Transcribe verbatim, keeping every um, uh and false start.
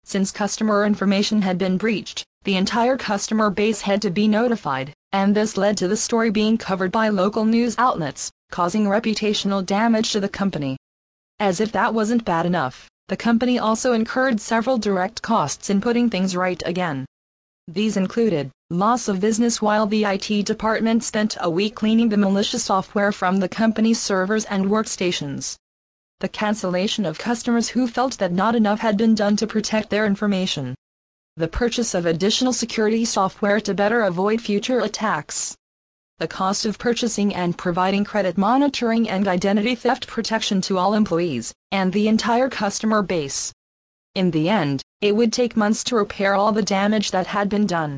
Since customer information had been breached, the entire customer base had to be notified, and this led to the story being covered by local news outlets, causing reputational damage to the company. As if that wasn't bad enough, the company also incurred several direct costs in putting things right again. These included loss of business while the I T department spent a week cleaning the malicious software from the company's servers and workstations, the cancellation of customers who felt that not enough had been done to protect their information, the purchase of additional security software to better avoid future attacks, the cost of purchasing and providing credit monitoring and identity theft protection to all employees and the entire customer base. In the end, it would take months to repair all the damage that had been done.